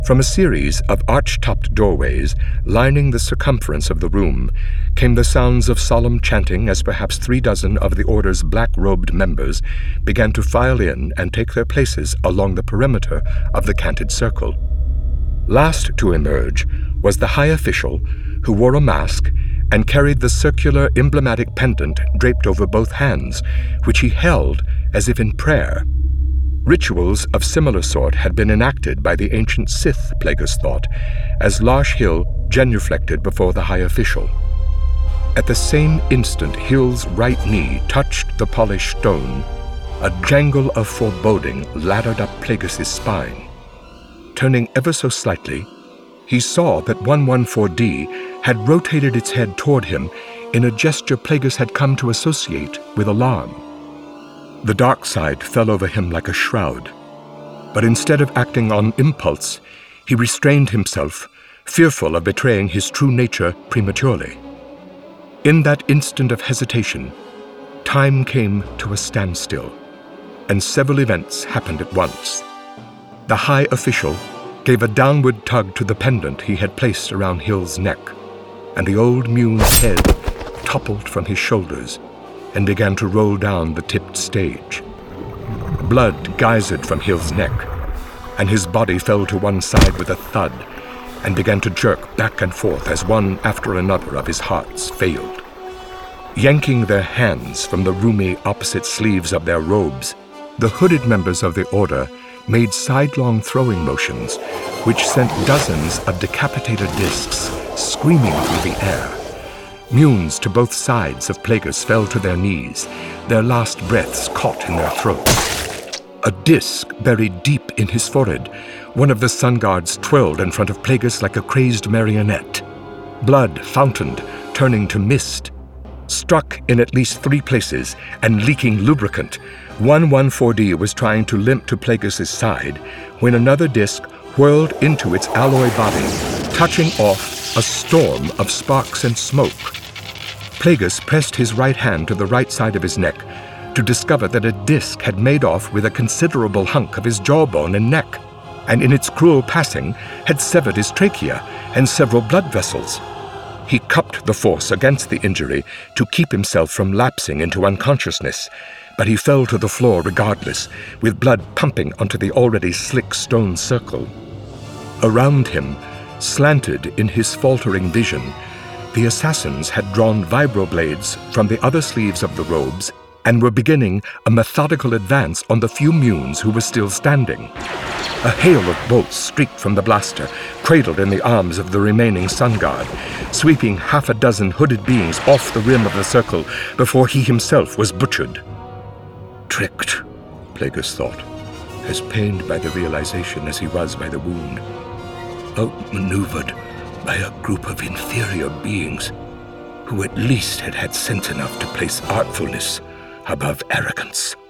From a series of arch-topped doorways lining the circumference of the room came the sounds of solemn chanting as perhaps 36 of the Order's black-robed members began to file in and take their places along the perimeter of the canted circle. Last to emerge was the high official, who wore a mask and carried the circular emblematic pendant draped over both hands, which he held as if in prayer. Rituals of similar sort had been enacted by the ancient Sith, Plagueis thought, as Larsh Hill genuflected before the high official. At the same instant Hill's right knee touched the polished stone, a jangle of foreboding laddered up Plagueis' spine. Turning ever so slightly, he saw that 114D had rotated its head toward him in a gesture Plagueis had come to associate with alarm. The dark side fell over him like a shroud, but instead of acting on impulse, he restrained himself, fearful of betraying his true nature prematurely. In that instant of hesitation, time came to a standstill, and several events happened at once. The high official gave a downward tug to the pendant he had placed around Hill's neck, and the old Mune's head toppled from his shoulders and began to roll down the tipped stage. Blood geysered from Hill's neck, and his body fell to one side with a thud and began to jerk back and forth as one after another of his hearts failed. Yanking their hands from the roomy opposite sleeves of their robes, the hooded members of the Order made sidelong throwing motions which sent dozens of decapitated discs screaming through the air. Munes to both sides of Plagueis fell to their knees, their last breaths caught in their throats. A disc buried deep in his forehead, one of the sun guards twirled in front of Plagueis like a crazed marionette. Blood fountained, turning to mist. Struck in at least 3 places and leaking lubricant, 114D was trying to limp to Plagueis' side when another disc whirled into its alloy body, touching off a storm of sparks and smoke. Plagueis pressed his right hand to the right side of his neck to discover that a disc had made off with a considerable hunk of his jawbone and neck, and in its cruel passing had severed his trachea and several blood vessels. He cupped the force against the injury to keep himself from lapsing into unconsciousness, but he fell to the floor regardless, with blood pumping onto the already slick stone circle. Around him, slanted in his faltering vision, the assassins had drawn vibroblades from the other sleeves of the robes and were beginning a methodical advance on the few Munes who were still standing. A hail of bolts streaked from the blaster, cradled in the arms of the remaining sun guard, sweeping 6 hooded beings off the rim of the circle before he himself was butchered. Tricked, Plagueis thought, as pained by the realization as he was by the wound. Outmaneuvered by a group of inferior beings who at least had had sense enough to place artfulness above arrogance.